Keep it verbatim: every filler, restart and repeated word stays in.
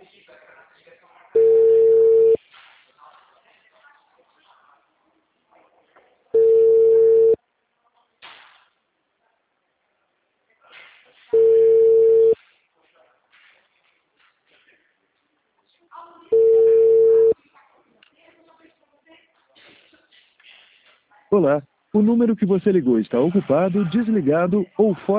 Olá, o número que você ligou está ocupado, desligado ou fora.